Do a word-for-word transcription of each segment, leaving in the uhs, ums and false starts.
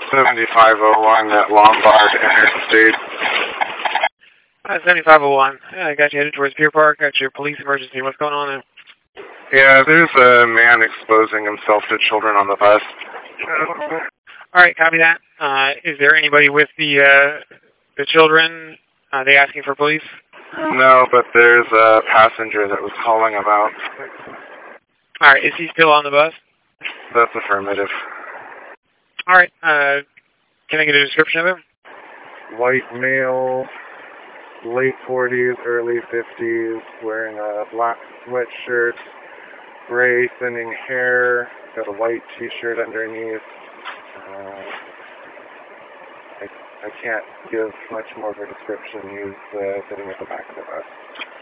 seventy-five oh one at Lombard Interstate. Uh, seventy-five oh one. I got you headed towards Pier Park. Got your police emergency. What's going on there? Yeah, there's a man exposing himself to children on the bus. All right, copy that. Uh, is there anybody with the uh, the children? Are they asking for police? No, but there's a passenger that was calling about. All right, is he still on the bus? That's affirmative. All right, uh, can I get a description of him? White male, late forties, early fifties, wearing a black sweatshirt, gray thinning hair, got a white t-shirt underneath. Uh, I, I can't give much more of a description. He's uh, sitting at the back of the bus.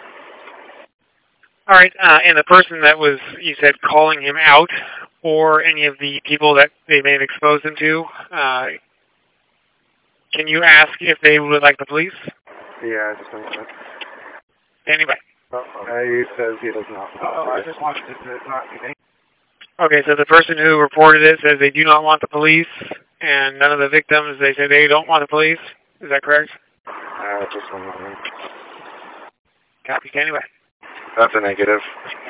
All right, uh, and the person that was, you said, calling him out, or any of the people that they may have exposed him to, uh, can you ask if they would like the police? Yeah, just a minute. Anyway. Uh, he says he does not. Oh, I just watched it. It's not today. Okay, so the person who reported it says they do not want the police, and none of the victims, they say they don't want the police. Is that correct? Uh, just one moment. Copy, anyway. That's a negative.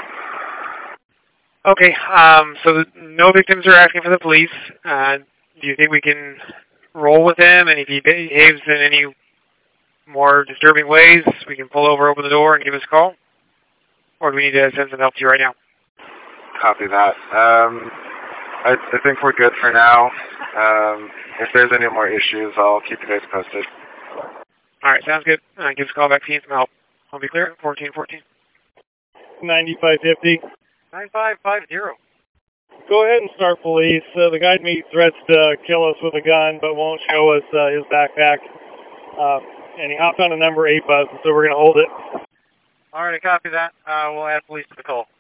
Okay, um, so no victims are asking for the police. Uh, do you think we can roll with him, and if he behaves in any more disturbing ways, we can pull over, open the door, and give us a call? Or do we need to send some help to you right now? Copy that. Um, I, I think we're good for now. Um, if there's any more issues, I'll keep you guys posted. All right, sounds good. Uh, give us a call back if you need some help. I'll be clear. fourteen fourteen. ninety-five fifty. ninety-five fifty. Go ahead and start police. Uh, the guy made threats to kill us with a gun, but won't show us uh, his backpack. Uh, and he hopped on a number eight bus, so we're going to hold it. All right, I copy that. Uh, we'll add police to the call.